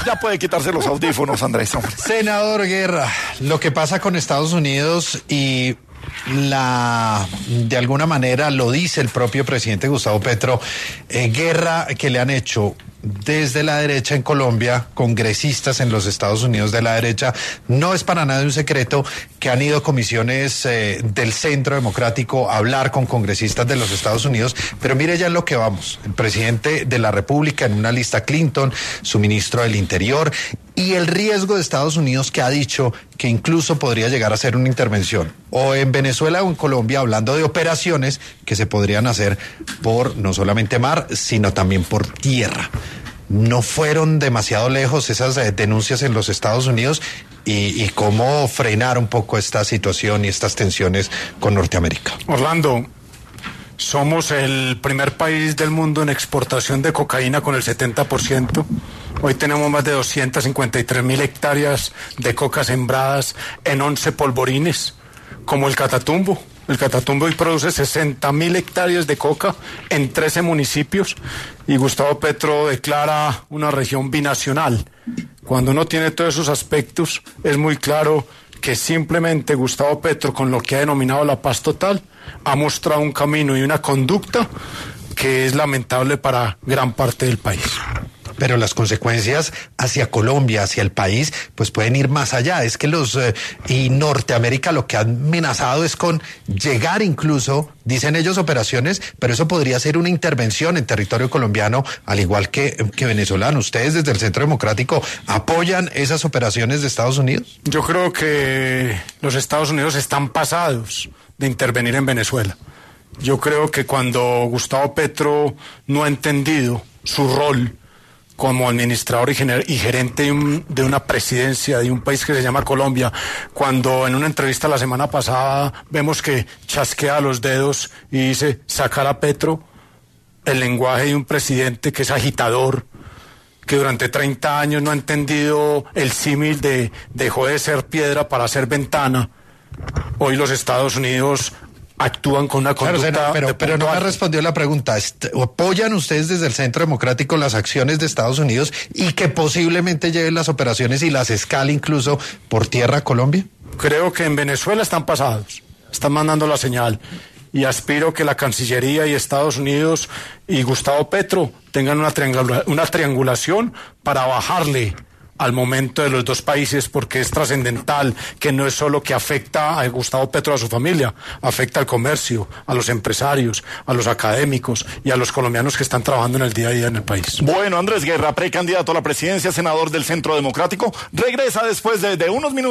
Ya puede quitarse los audífonos, Andrés. Senador Guerra, lo que pasa con Estados Unidos y de alguna manera lo dice el propio presidente Gustavo Petro, guerra que le han hecho desde la derecha en Colombia, congresistas en los Estados Unidos de la derecha. No es para nada un secreto que han ido comisiones del Centro Democrático a hablar con congresistas de los Estados Unidos, pero mire ya en lo que vamos. El presidente de la República en una lista Clinton, su ministro del Interior, y el riesgo de Estados Unidos que ha dicho que incluso podría llegar a ser una intervención o en Venezuela o en Colombia, hablando de operaciones que se podrían hacer por no solamente mar, sino también por tierra. ¿No fueron demasiado lejos esas denuncias en los Estados Unidos y cómo frenar un poco esta situación y estas tensiones con Norteamérica? Orlando, somos el primer país del mundo en exportación de cocaína con el 70%. Hoy tenemos más de 253,000 hectáreas de coca sembradas en 11 polvorines, como el Catatumbo. El Catatumbo hoy produce 60,000 hectáreas de coca en 13 municipios y Gustavo Petro declara una región binacional. Cuando uno tiene todos esos aspectos, es muy claro que simplemente Gustavo Petro, con lo que ha denominado la paz total, ha mostrado un camino y una conducta que es lamentable para gran parte del país. Pero las consecuencias hacia Colombia, hacia el país, pues pueden ir más allá. Es que y Norteamérica lo que ha amenazado es con llegar incluso, dicen ellos, operaciones, pero eso podría ser una intervención en territorio colombiano, al igual que venezolano. ¿Ustedes desde el Centro Democrático apoyan esas operaciones de Estados Unidos? Yo creo que los Estados Unidos están pasados de intervenir en Venezuela. Yo creo que cuando Gustavo Petro no ha entendido su rol como administrador y gerente de una presidencia de un país que se llama Colombia, cuando en una entrevista la semana pasada vemos que chasquea los dedos y dice sacar a Petro, el lenguaje de un presidente que es agitador, que durante 30 años no ha entendido el símil de dejó de ser piedra para ser ventana. Hoy los Estados Unidos actúan con una conducta... Claro, pero no me respondió la pregunta. ¿Apoyan ustedes desde el Centro Democrático las acciones de Estados Unidos y que posiblemente lleven las operaciones y las escale incluso por tierra a Colombia? Creo que en Venezuela están pasados, están mandando la señal, y aspiro que la Cancillería y Estados Unidos y Gustavo Petro tengan una triangulación para bajarle al momento de los dos países, porque es trascendental, que no es solo que afecta a Gustavo Petro, a su familia, afecta al comercio, a los empresarios, a los académicos y a los colombianos que están trabajando en el día a día en el país. Bueno, Andrés Guerra, precandidato a la presidencia, senador del Centro Democrático, regresa después de unos minutos.